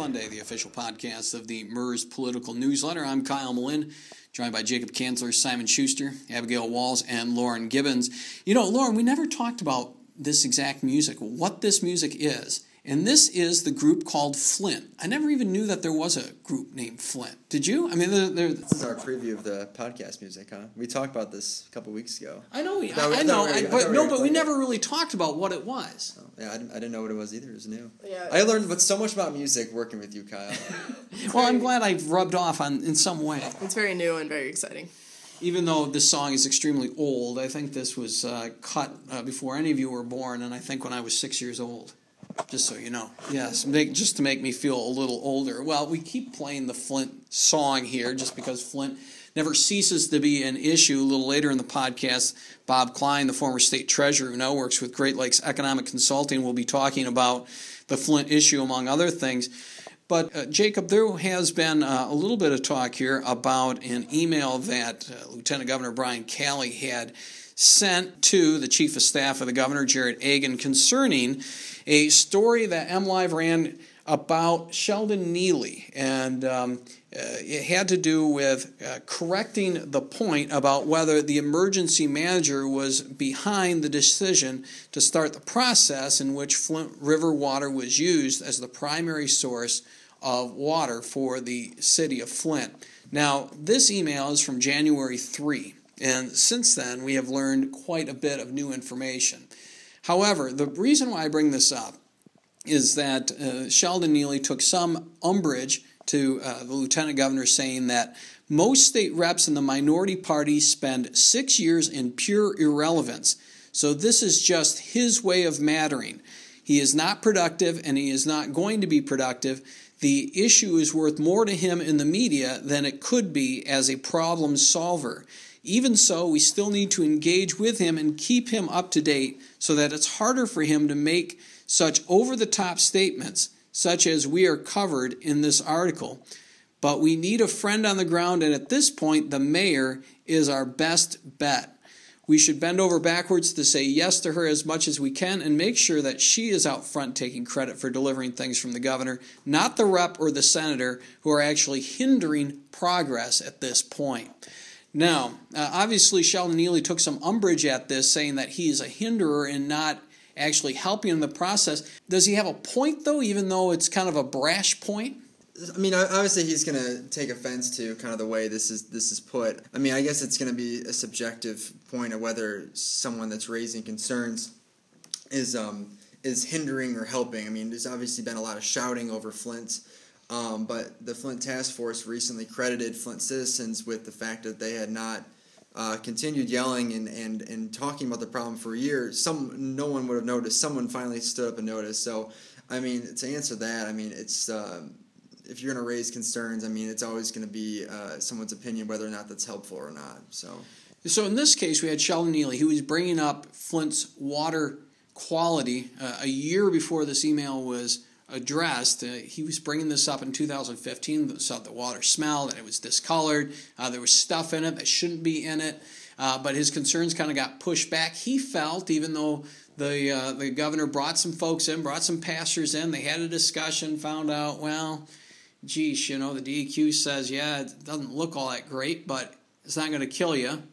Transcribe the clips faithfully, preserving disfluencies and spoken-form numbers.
Monday, the official podcast of the M E R S Political Newsletter. I'm Kyle Malin, joined by Jacob Kanzler, Simon Schuster, Abigail Walls, and Lauren Gibbons. You know, Lauren, we never talked about this exact music, what this music is. And this is the group called Flint. I never even knew that there was a group named Flint. Did you? I mean, they're, they're, this is our preview of the podcast music, huh? We talked about this a couple weeks ago. I know, we, I, we, I know, I, we, but we no, but we it. never really talked about what it was. Oh, yeah, I didn't, I didn't know what it was either. It was new. Yeah, I learned but so much about music working with you, Kyle. Well, I'm glad I've rubbed off on in some way. It's very new and very exciting. Even though this song is extremely old, I think this was uh, cut uh, before any of you were born, and I think when I was six years old. Just so you know. Yes, make, just to make me feel a little older. Well, we keep playing the Flint song here just because Flint never ceases to be an issue. A little later in the podcast, Bob Klein, the former state treasurer who now works with Great Lakes Economic Consulting, will be talking about the Flint issue, among other things. But, uh, Jacob, there has been uh, a little bit of talk here about an email that uh, Lieutenant Governor Brian Calley had sent to the Chief of Staff of the Governor, Jared Agan, concerning a story that MLive ran about Sheldon Neely. And um, uh, it had to do with uh, correcting the point about whether the emergency manager was behind the decision to start the process in which Flint River water was used as the primary source of water for the city of Flint. Now, this email is from January third. And since then, we have learned quite a bit of new information. However, the reason why I bring this up is that uh, Sheldon Neely took some umbrage to uh, the lieutenant governor saying that most state reps in the minority party spend six years in pure irrelevance. So this is just his way of mattering. He is not productive, and he is not going to be productive. The issue is worth more to him in the media than it could be as a problem solver. Even so, we still need to engage with him and keep him up to date so that it's harder for him to make such over-the-top statements, such as we are covered in this article. But we need a friend on the ground, and at this point, the mayor is our best bet. We should bend over backwards to say yes to her as much as we can and make sure that she is out front taking credit for delivering things from the governor, not the rep or the senator who are actually hindering progress at this point. Now, uh, obviously, Sheldon Neely took some umbrage at this, saying that he is a hinderer and not actually helping in the process. Does he have a point, though, even though it's kind of a brash point? I mean, obviously he's going to take offense to kind of the way this is this is put. I mean, I guess it's going to be a subjective point of whether someone that's raising concerns is um, is hindering or helping. I mean, there's obviously been a lot of shouting over Flint's. Um, but the Flint Task Force recently credited Flint citizens with the fact that they had not uh, continued yelling and, and, and talking about the problem for a year. Some no one would have noticed. Someone finally stood up and noticed. So, I mean, to answer that, I mean, it's uh, if you're going to raise concerns, I mean, it's always going to be uh, someone's opinion whether or not that's helpful or not. So, so in this case, we had Sheldon Neely, who was bringing up Flint's water quality uh, a year before this email was addressed. Uh, he was bringing this up in two thousand fifteen, saw the water smelled and it was discolored. Uh, there was stuff in it that shouldn't be in it, uh, but his concerns kind of got pushed back. He felt, even though the uh, the governor brought some folks in, brought some pastors in, they had a discussion, found out, well, geez, you know, the D E Q says, yeah, it doesn't look all that great, but it's not going to kill you.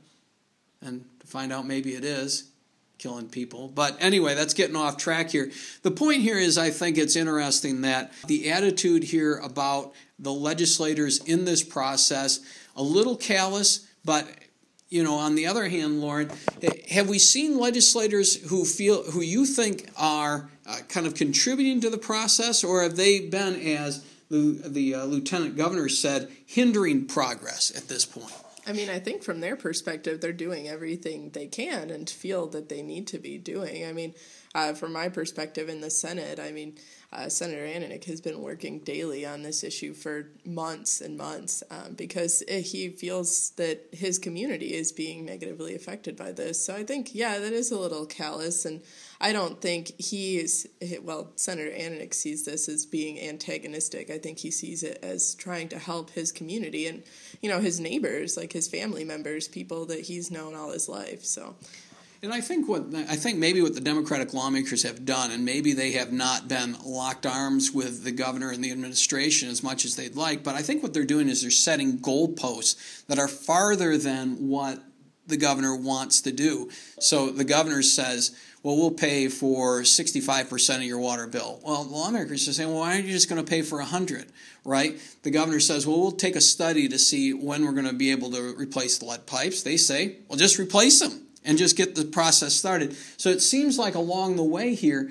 And to find out maybe it is killing people. But anyway, that's getting off track here. The point here is I think it's interesting that the attitude here about the legislators in this process, a little callous, but, you know, on the other hand, Lauren, have we seen legislators who feel, who you think are uh, kind of contributing to the process, or have they been, as the, the uh, lieutenant governor said, hindering progress at this point? I mean, I think from their perspective, they're doing everything they can and feel that they need to be doing. I mean, uh, from my perspective in the Senate, I mean, uh, Senator Ananich has been working daily on this issue for months and months um, because he feels that his community is being negatively affected by this. So I think, yeah, that is a little callous, and I don't think he is, well, Senator Ananich sees this as being antagonistic. I think he sees it as trying to help his community and, you know, his neighbors, like his family members, people that he's known all his life, so... And I think what I think maybe what the Democratic lawmakers have done, and maybe they have not been locked arms with the governor and the administration as much as they'd like, but I think what they're doing is they're setting goalposts that are farther than what the governor wants to do. So the governor says, well, we'll pay for sixty-five percent of your water bill. Well, the lawmakers are saying, well, why aren't you just going to pay for one hundred, right? The governor says, well, we'll take a study to see when we're going to be able to replace the lead pipes. They say, well, just replace them and just get the process started. So it seems like along the way here,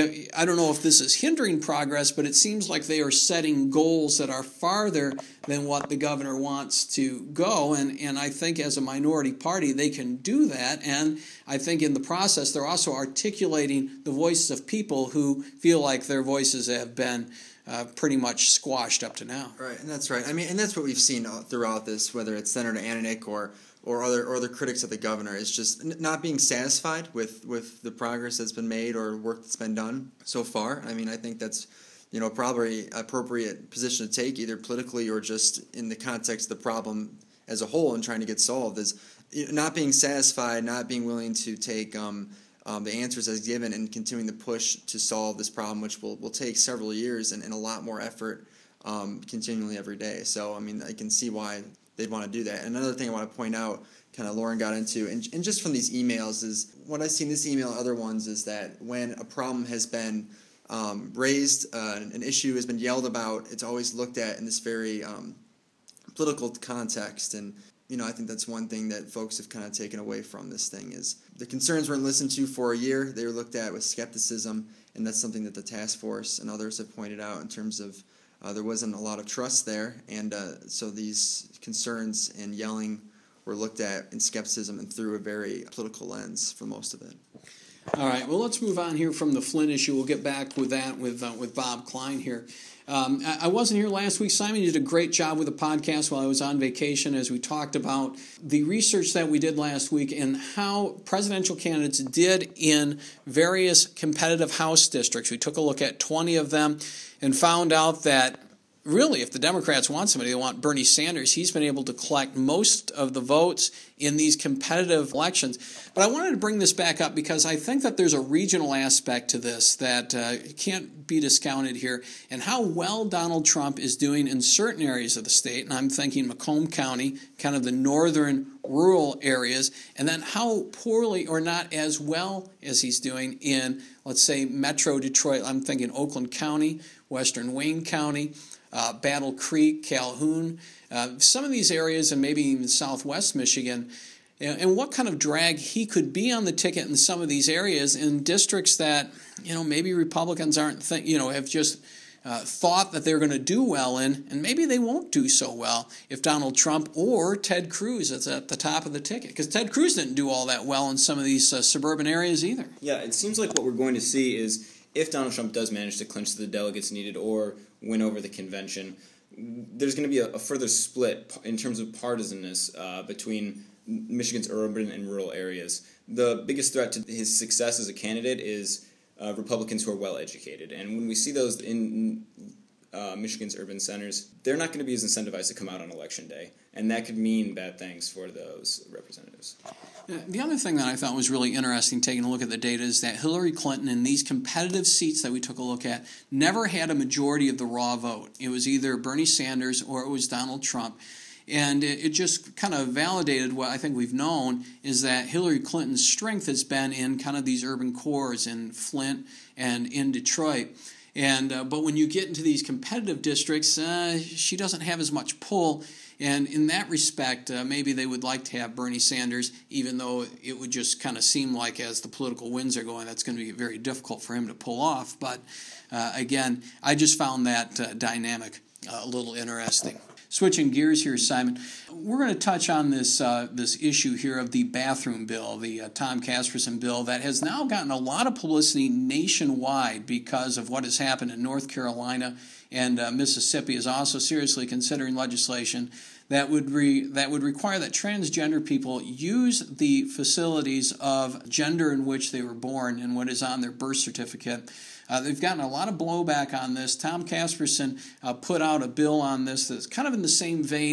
I don't know if this is hindering progress, but it seems like they are setting goals that are farther than what the governor wants to go. And, and I think as a minority party, they can do that. And I think in the process, they're also articulating the voices of people who feel like their voices have been uh, pretty much squashed up to now. Right, and that's right. I mean, and that's what we've seen throughout this, whether it's Senator Ananich or or other or other critics of the governor, is just not being satisfied with, with the progress that's been made or work that's been done so far. I mean, I think that's, you know, probably an appropriate position to take, either politically or just in the context of the problem as a whole and trying to get solved, is not being satisfied, not being willing to take um, um, the answers as given and continuing to push to solve this problem, which will, will take several years and, and a lot more effort um, continually every day. So, I mean, I can see why they'd want to do that. And another thing I want to point out, kind of Lauren got into, and, and just from these emails, is what I've seen this email and other ones, is that when a problem has been um, raised, uh, an issue has been yelled about, it's always looked at in this very um, political context. And, you know, I think that's one thing that folks have kind of taken away from this thing, is the concerns weren't listened to for a year. They were looked at with skepticism, and that's something that the task force and others have pointed out in terms of Uh, there wasn't a lot of trust there, and uh, so these concerns and yelling were looked at in skepticism and through a very political lens for most of it. All right, well, let's move on here from the Flint issue. We'll get back with that with uh, with Bob Klein here. Um, I, I wasn't here last week. Simon did a great job with the podcast while I was on vacation as we talked about the research that we did last week and how presidential candidates did in various competitive House districts. We took a look at twenty of them and found out that really, if the Democrats want somebody, they want Bernie Sanders. He's been able to collect most of the votes in these competitive elections. But I wanted to bring this back up because I think that there's a regional aspect to this that uh, can't be discounted here, and how well Donald Trump is doing in certain areas of the state. And I'm thinking Macomb County, kind of the northern rural areas, and then how poorly or not as well as he's doing in, let's say, Metro Detroit. I'm thinking Oakland County, Western Wayne County, uh, Battle Creek, Calhoun, uh, some of these areas, and maybe even Southwest Michigan, and what kind of drag he could be on the ticket in some of these areas in districts that, you know, maybe Republicans aren't, think, you know, have just uh, thought that they're going to do well in, and maybe they won't do so well if Donald Trump or Ted Cruz is at the top of the ticket, because Ted Cruz didn't do all that well in some of these uh, suburban areas either. Yeah, it seems like what we're going to see is if Donald Trump does manage to clinch the delegates needed or win over the convention, there's going to be a, a further split in terms of partisanness uh, between Michigan's urban and rural areas. The biggest threat to his success as a candidate is uh, Republicans who are well-educated. And when we see those in uh, Michigan's urban centers, they're not going to be as incentivized to come out on Election Day. And that could mean bad things for those representatives. The other thing that I thought was really interesting taking a look at the data is that Hillary Clinton in these competitive seats that we took a look at never had a majority of the raw vote. It was either Bernie Sanders or it was Donald Trump. And it, it just kind of validated what I think we've known is that Hillary Clinton's strength has been in kind of these urban cores in Flint and in Detroit. And uh, but when you get into these competitive districts, uh, she doesn't have as much pull. And in that respect, uh, maybe they would like to have Bernie Sanders, even though it would just kind of seem like as the political winds are going, that's going to be very difficult for him to pull off. But uh, again, I just found that uh, dynamic uh, a little interesting. Switching gears here, Simon, we're going to touch on this uh, this issue here of the bathroom bill, the uh, Tom Casperson bill that has now gotten a lot of publicity nationwide because of what has happened in North Carolina, and uh, Mississippi is also seriously considering legislation that would re- that would require that transgender people use the facilities of gender in which they were born and what is on their birth certificate. Uh, they've gotten a lot of blowback on this. Tom Casperson uh, put out a bill on this that's kind of in the same vein.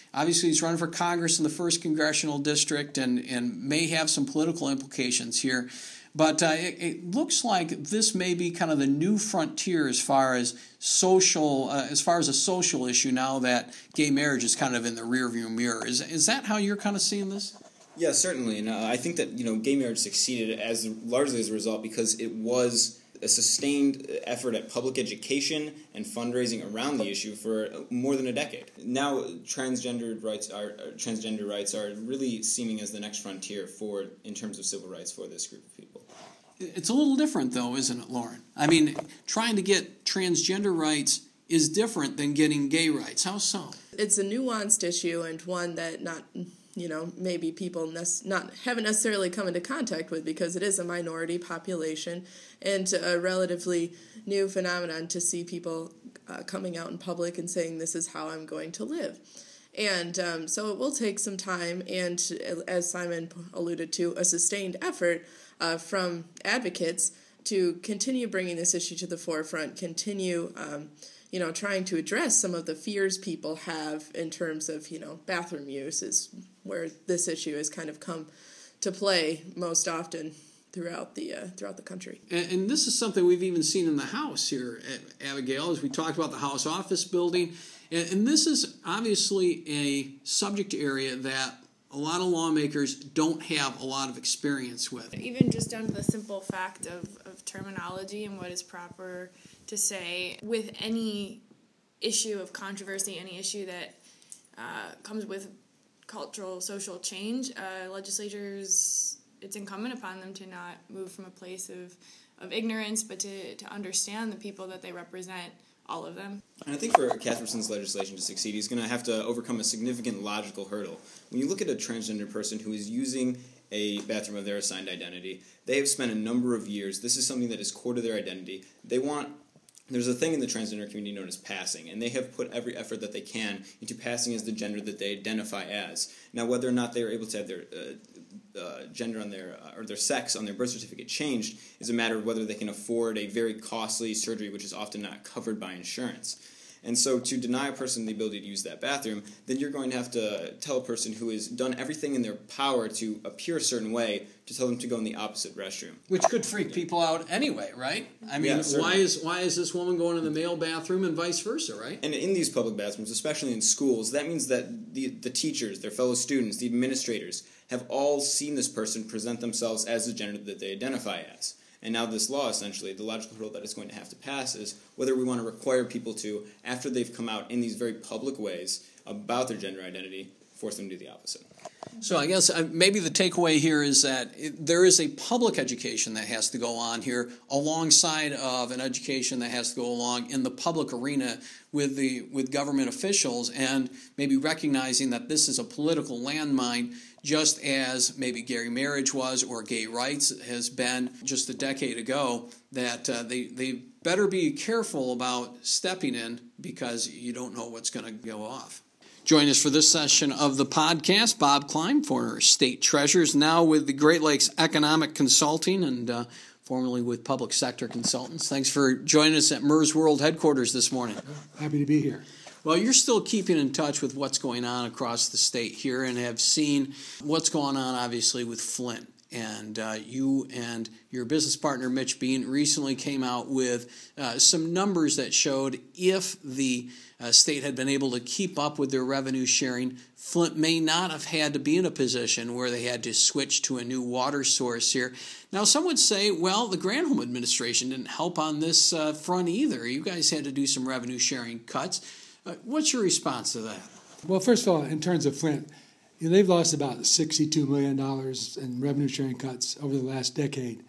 Obviously, he's running for Congress in the first congressional district and, and may have some political implications here. But uh, it, it looks like this may be kind of the new frontier as far as social, uh, as far as a social issue now that gay marriage is kind of in the rearview mirror. Is is that how you're kind of seeing this? Yeah, certainly, and uh, I think that you know gay marriage succeeded as largely as a result because it was a sustained effort at public education and fundraising around the issue for more than a decade. Now, transgender rights are transgender rights are really seeming as the next frontier for in terms of civil rights for this group of people. It's a little different, though, isn't it, Lauren? I mean, trying to get transgender rights is different than getting gay rights. How so? It's a nuanced issue and one that not. you know, maybe people nec- not haven't necessarily come into contact with because it is a minority population and a relatively new phenomenon to see people uh, coming out in public and saying this is how I'm going to live. And um, so it will take some time and, as Simon alluded to, a sustained effort uh, from advocates to continue bringing this issue to the forefront, continue um, you know, trying to address some of the fears people have in terms of, you know, bathroom use is where this issue has kind of come to play most often throughout the uh, throughout the country. And, and this is something we've even seen in the House here at Abigail, as we talked about the House office building. And, and this is obviously a subject area that a lot of lawmakers don't have a lot of experience with. Even just down to the simple fact of, of terminology and what is proper to say with any issue of controversy, any issue that uh, comes with cultural, social change, uh, legislators, it's incumbent upon them to not move from a place of, of ignorance, but to, to understand the people that they represent, all of them. And I think for Casperson's legislation to succeed, he's going to have to overcome a significant logical hurdle. When you look at a transgender person who is using a bathroom of their assigned identity, they have spent a number of years, this is something that is core to their identity, they want There's a thing in the transgender community known as passing, and they have put every effort that they can into passing as the gender that they identify as. Now, whether or not they are able to have their uh, uh, gender on their uh, or their sex on their birth certificate changed is a matter of whether they can afford a very costly surgery, which is often not covered by insurance. And so to deny a person the ability to use that bathroom, then you're going to have to tell a person who has done everything in their power to appear a certain way to tell them to go in the opposite restroom. Which could freak people out anyway, right? I mean, Yeah, why is why is this woman going in the male bathroom and vice versa, right? And in these public bathrooms, especially in schools, that means that the, the teachers, their fellow students, the administrators, have all seen this person present themselves as the gender that they identify as. And now this law, essentially, the logical hurdle that it's going to have to pass is whether we want to require people to, after they've come out in these very public ways about their gender identity, force them to do the opposite. So I guess uh, maybe the takeaway here is that it, there is a public education that has to go on here alongside of an education that has to go along in the public arena with the with government officials, and maybe recognizing that this is a political landmine, just as maybe gay marriage was or gay rights has been just a decade ago, that uh, they, they better be careful about stepping in because you don't know what's going to go off. Join us for this session of the podcast, Bob Klein, former state treasurer, now with the Great Lakes Economic Consulting and uh, formerly with Public Sector Consultants. Thanks for joining us at M E R S World Headquarters this morning. Happy to be here. Well, you're still keeping in touch with what's going on across the state here and have seen what's going on, obviously, with Flint. And uh, you and your business partner, Mitch Bean, recently came out with uh, some numbers that showed if the uh, state had been able to keep up with their revenue sharing, Flint may not have had to be in a position where they had to switch to a new water source here. Now, some would say, well, the Granholm administration didn't help on this uh, front either. You guys had to do some revenue sharing cuts. Uh, what's your response to that? Well, first of all, in terms of Flint, you know, they've lost about sixty-two million dollars in revenue sharing cuts over the last decade.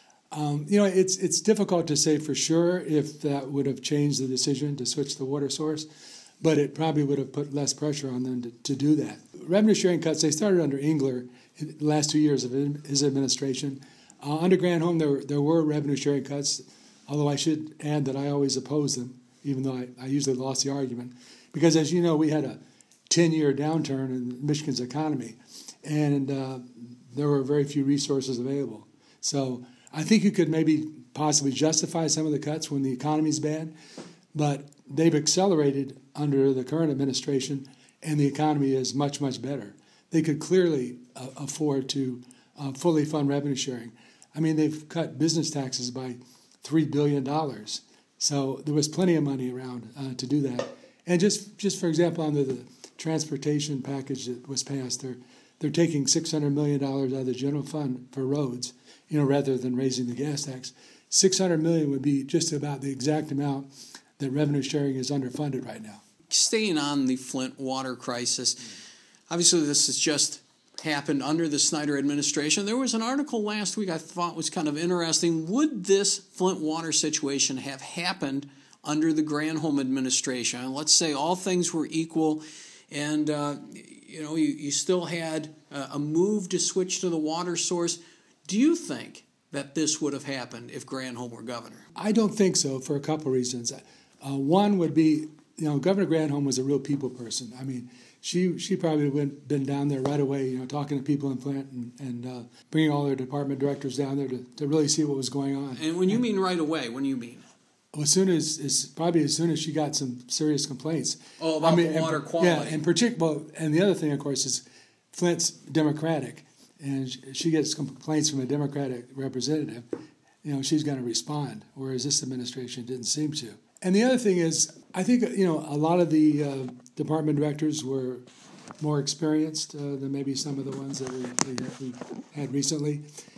Um, you know, it's it's difficult to say for sure if that would have changed the decision to switch the water source, but it probably would have put less pressure on them to, to do that. Revenue sharing cuts, they started under Engler in the last two years of his administration. Uh, under Granholm, there, there were revenue sharing cuts, although I should add that I always opposed them, even though I, I usually lost the argument. Because as you know, we had a ten-year downturn in Michigan's economy, and uh, there were very few resources available. So I think you could maybe possibly justify some of the cuts when the economy's bad, but they've accelerated under the current administration, and the economy is much, much better. They could clearly uh, afford to uh, fully fund revenue sharing. I mean, they've cut business taxes by three billion dollars. So there was plenty of money around uh, to do that. And just, just for example, under the transportation package that was passed, they're, they're taking six hundred million dollars out of the general fund for roads, you know, rather than raising the gas tax. six hundred million dollars would be just about the exact amount that revenue sharing is underfunded right now. Staying on the Flint water crisis, obviously this has just happened under the Snyder administration. There was an article last week I thought was kind of interesting. Would this Flint water situation have happened under the Granholm administration? And let's say all things were equal and uh, you know you, you still had uh, a move to switch to the water source. Do you think that this would have happened if Granholm were governor? I don't think so for a couple of reasons. Uh, one would be, you know, Governor Granholm was a real people person. I mean, she she probably would have been down there right away, you know, talking to people in Flint and, and uh, bringing all their department directors down there to, to really see what was going on. And when you mean right away, what do you mean? As soon as, as probably as soon as she got some serious complaints. Oh, about I mean, the water and, quality. Yeah, and particular. And the other thing, of course, is Flint's Democratic, and she gets complaints from a Democratic representative. You know, she's going to respond, whereas this administration didn't seem to. And the other thing is, I think, you know, a lot of the uh, department directors were more experienced uh, than maybe some of the ones that we, we, we had recently.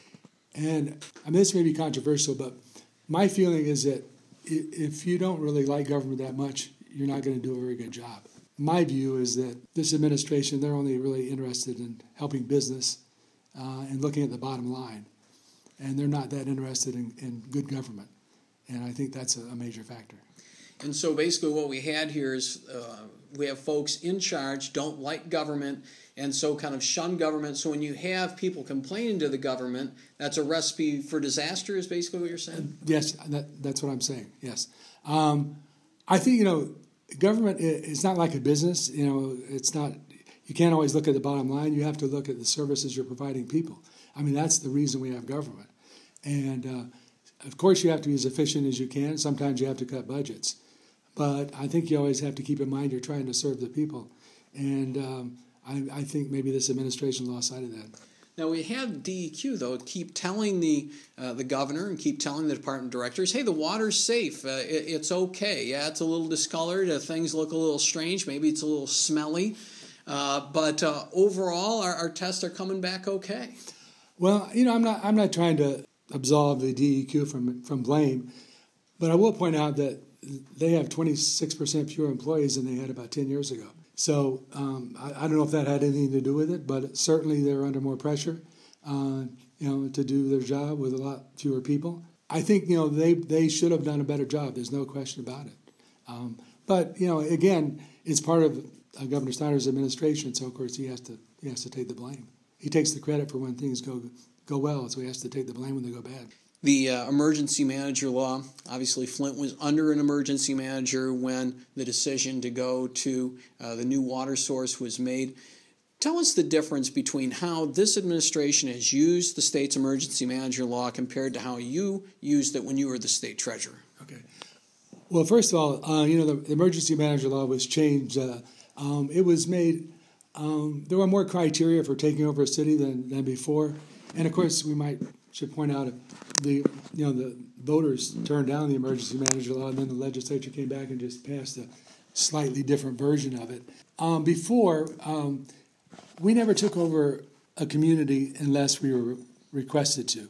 And I mean, this may be controversial, but my feeling is that if you don't really like government that much, you're not going to do a very good job. My view is that this administration, they're only really interested in helping business uh, and looking at the bottom line. And they're not that interested in, in good government. And I think that's a, a major factor. And so basically what we had here is uh, we have folks in charge, don't like government, and so kind of shun government. So when you have people complaining to the government, that's a recipe for disaster is basically what you're saying? Yes, that, that's what I'm saying, yes. Um, I think, you know, government, it's not like a business. You know, it's not, you can't always look at the bottom line. You have to look at the services you're providing people. I mean, that's the reason we have government. And, uh, of course, you have to be as efficient as you can. Sometimes you have to cut budgets. But I think you always have to keep in mind you're trying to serve the people. And um, I, I think maybe this administration lost sight of that. Now, we have D E Q, though, keep telling the uh, the governor and keep telling the department directors, hey, the water's safe. Uh, it, it's okay. Yeah, it's a little discolored. Uh, things look a little strange. Maybe it's a little smelly. Uh, but uh, overall, our, our tests are coming back okay. Well, you know, I'm not I'm not trying to absolve the D E Q from from blame, but I will point out that they have twenty-six percent fewer employees than they had about ten years ago. So um, I, I don't know if that had anything to do with it, but certainly they're under more pressure, uh, you know, to do their job with a lot fewer people. I think, you know, they, they should have done a better job. There's no question about it. Um, but, you know, again, it's part of uh, Governor Snyder's administration, so of course he has to he has to take the blame. He takes the credit for when things go go well, so he has to take the blame when they go bad. The uh, emergency manager law, obviously Flint was under an emergency manager when the decision to go to uh, the new water source was made. Tell us the difference between how this administration has used the state's emergency manager law compared to how you used it when you were the state treasurer. Okay. Well, first of all, uh, you know, the, the emergency manager law was changed. Uh, um, it was made, um, there were more criteria for taking over a city than, than before. And of course, we might should point out the you know the voters turned down the emergency manager law, and then the legislature came back and just passed a slightly different version of it. Um, before, um, we never took over a community unless we were requested to.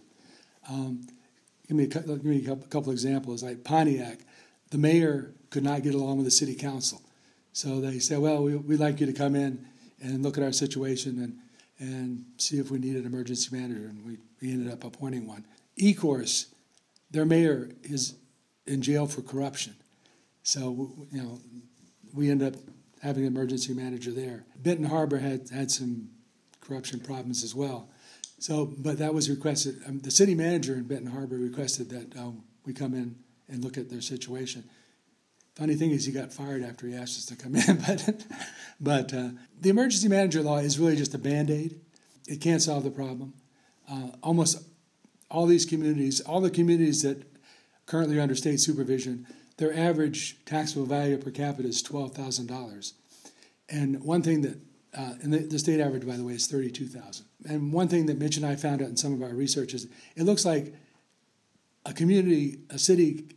Um, give me a, give me a couple examples. Like Pontiac, the mayor could not get along with the city council, so they said, "Well, we, we'd like you to come in and look at our situation and." and see if we need an emergency manager, and we, we ended up appointing one. Ecorse, their mayor is in jail for corruption. So, you know, we ended up having an emergency manager there. Benton Harbor had, had some corruption problems as well. So, but that was requested. Um, the city manager in Benton Harbor requested that um, we come in and look at their situation. Funny thing is, he got fired after he asked us to come in. But, but uh, the emergency manager law is really just a Band-Aid. It can't solve the problem. Uh, almost all these communities, all the communities that currently are under state supervision, their average taxable value per capita is twelve thousand dollars. And one thing that, uh, and the, the state average, by the way, is thirty-two thousand. And one thing that Mitch and I found out in some of our research is it looks like a community, a city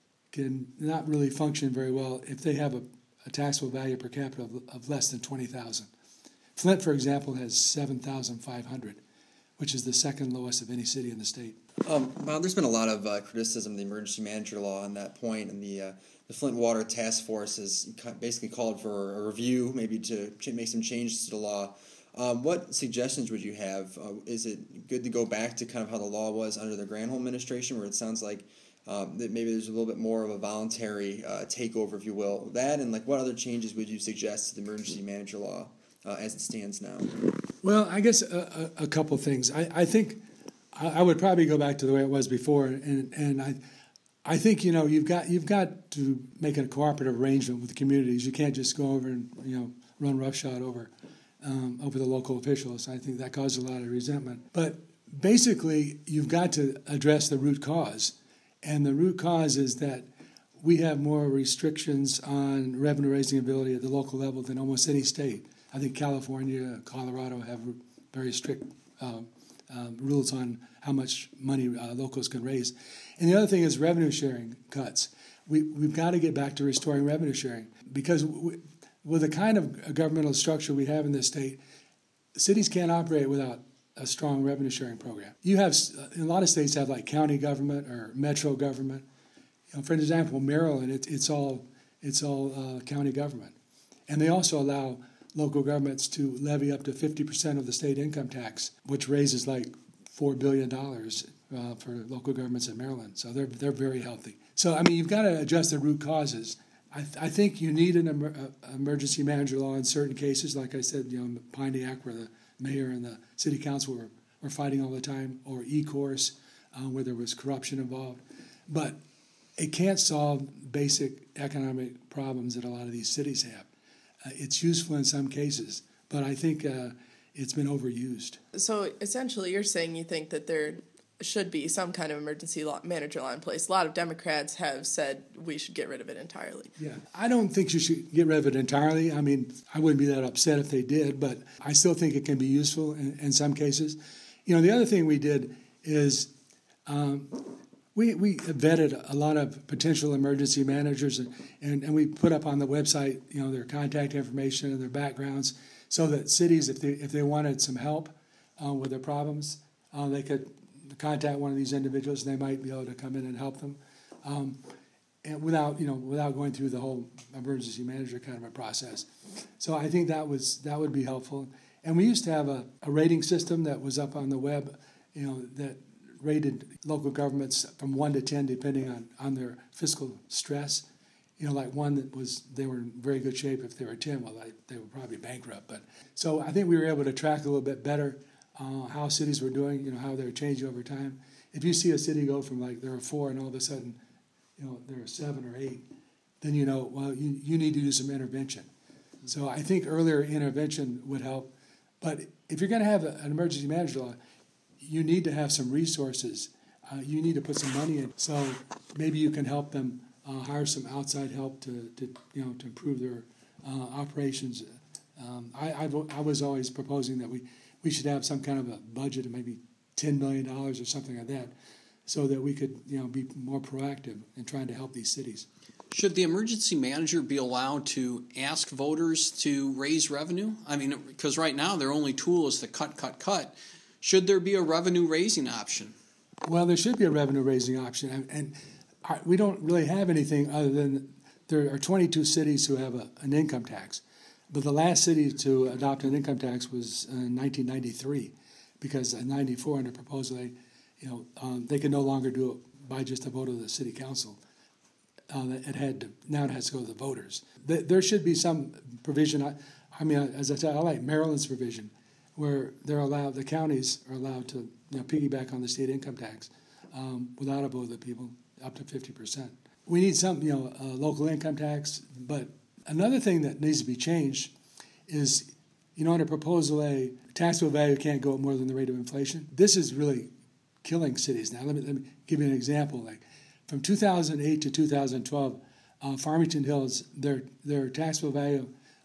can not really function very well if they have a, a taxable value per capita of, of less than twenty thousand. Flint, for example, has seven thousand five hundred, which is the second lowest of any city in the state. Um, Bob, there's been a lot of uh, criticism of the emergency manager law on that point, and the uh, the Flint Water Task Force has basically called for a review, maybe to make some changes to the law. Um, what suggestions would you have? Uh, is it good to go back to kind of how the law was under the Granholm administration, where it sounds like um, that maybe there's a little bit more of a voluntary uh, takeover, if you will? That, and like what other changes would you suggest to the emergency manager law uh, as it stands now? Well, I guess a, a, a couple things. I, I think I, I would probably go back to the way it was before, and and I. I think you know you've got you've got to make a cooperative arrangement with the communities. You can't just go over and you know run roughshod over um, over the local officials. I think that caused a lot of resentment. But basically, you've got to address the root cause, and the root cause is that we have more restrictions on revenue raising ability at the local level than almost any state. I think California, Colorado have very strict um, um, rules on how much money uh, locals can raise. And the other thing is revenue sharing cuts. We, we've got to get back to restoring revenue sharing because we, with the kind of governmental structure we have in this state, cities can't operate without a strong revenue sharing program. You have, a lot of states have like county government or metro government. You know, for example, Maryland, it, it's all, it's all uh, county government. And they also allow local governments to levy up to fifty percent of the state income tax, which raises like four billion dollars uh, for local governments in Maryland. So they're they're very healthy. So, I mean, you've got to address the root causes. I, th- I think you need an emer- uh, emergency manager law in certain cases. Like I said, you know, Pontiac, where the mayor and the city council were, were fighting all the time, or E-Course, uh, where there was corruption involved. But it can't solve basic economic problems that a lot of these cities have. Uh, it's useful in some cases, but I think uh, it's been overused. So essentially, you're saying you think that there should be some kind of emergency law, manager law in place. A lot of Democrats have said we should get rid of it entirely. Yeah, I don't think you should get rid of it entirely. I mean, I wouldn't be that upset if they did, but I still think it can be useful in, in some cases. You know, the other thing we did is um, we we vetted a lot of potential emergency managers, and, and, and we put up on the website, you know, their contact information and their backgrounds, so that cities, if they if they wanted some help uh, with their problems, uh, they could contact one of these individuals, and they might be able to come in and help them, um, and without you know without going through the whole emergency manager kind of a process. So I think that was that would be helpful. And we used to have a, a rating system that was up on the web, you know, that rated local governments from one to ten depending on, on their fiscal stress. You know, like one that was, they were in very good shape. If they were ten, well, they, they were probably bankrupt. But so I think we were able to track a little bit better uh, how cities were doing, you know, how they were changing over time. If you see a city go from like there are four and all of a sudden, you know, there are seven or eight, then you know, well, you, you need to do some intervention. So I think earlier intervention would help. But if you're going to have a, an emergency manager law, you need to have some resources. Uh, you need to put some money in. So maybe you can help them uh, hire some outside help to, to you know to improve their uh, operations. Um, I I've, I was always proposing that we, we should have some kind of a budget of maybe ten million dollars or something like that, so that we could you know be more proactive in trying to help these cities. Should the emergency manager be allowed to ask voters to raise revenue? I mean, because right now their only tool is to cut, cut, cut. Should there be a revenue raising option? Well, there should be a revenue raising option, and, and I, we don't really have anything other than there are twenty-two cities who have a, an income tax. But the last city to adopt an income tax was uh, in nineteen ninety-three, because in ninety-four under proposal, they, you know, um, they could no longer do it by just a vote of the city council. Uh, it had to, now it has to go to the voters. There should be some provision. I, I mean, as I said, I like Maryland's provision, where they're allowed, the counties are allowed to you know, piggyback on the state income tax um, without a vote of the people, up to fifty percent. We need some, you know, a local income tax. But another thing that needs to be changed is, you know, under Proposal A, taxable value can't go up more than the rate of inflation. This is really killing cities now. Let me let me give you an example. Like from two thousand eight to two thousand twelve, uh, Farmington Hills, their their taxable value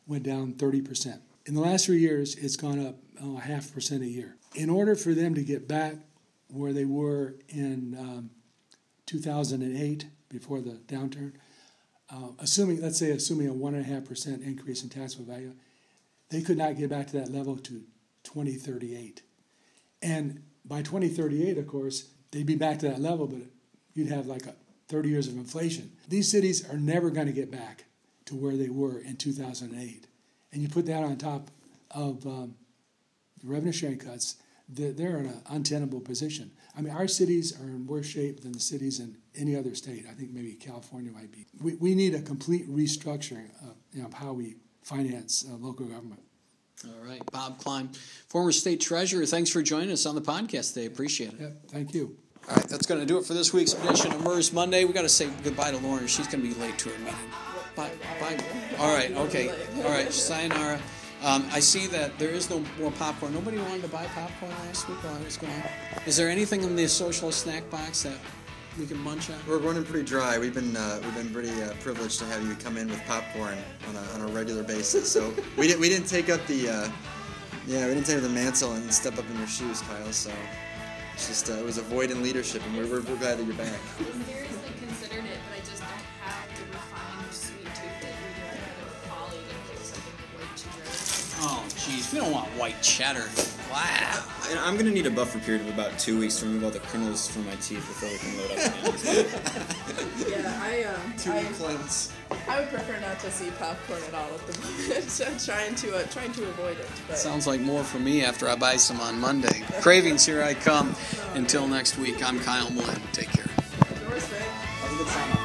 went down thirty percent. In the last three years, it's gone up oh, a half percent a year. In order for them to get back where they were in um, two thousand eight, before the downturn, uh, assuming, let's say, assuming a one and a half percent increase in taxable value, they could not get back to that level to twenty thirty-eight. And by twenty thirty-eight, of course, they'd be back to that level, but you'd have like a thirty years of inflation. These cities are never going to get back to where they were in two thousand eight. And you put that on top of um, the revenue sharing cuts, they're in an untenable position. I mean, our cities are in worse shape than the cities in any other state. I think maybe California might be. We, we need a complete restructuring of, you know, of how we finance uh, local government. All right. Bob Klein, former state treasurer, thanks for joining us on the podcast today. Appreciate it. Yeah, thank you. All right, that's going to do it for this week's edition of MERS Monday. We got to say goodbye to Lauren. She's going to be late to her meeting. Bye. Bye. All right. Okay. All right. Sayonara. Um, I see that there is no more popcorn. Nobody wanted to buy popcorn last week while I was gone. Is there anything in the socialist snack box that we can munch on? We're running pretty dry. We've been uh, we've been pretty uh, privileged to have you come in with popcorn on a, on a regular basis. So we didn't we didn't take up the uh, yeah we didn't take up the mantle and step up in your shoes, Kyle. So it's just uh, it was a void in leadership, and we're we're, we're glad that you're back. I seriously considered it, but I just don't have the refined sweet tooth that you do. I had a colleague and pick something with white cheddar. Oh, jeez. We don't want white cheddar. Wow. And I'm going to need a buffer period of about two weeks to remove all the kernels from my teeth before we can load up again. Yeah, I um, Two I, cleanse. I would prefer not to see popcorn at all at the moment. So I'm trying to uh, trying to avoid it. But. Sounds like more for me after I buy some on Monday. Cravings, here I come. Until next week, I'm Kyle Mullen. Take care. Yours, Rick. Have a good summer.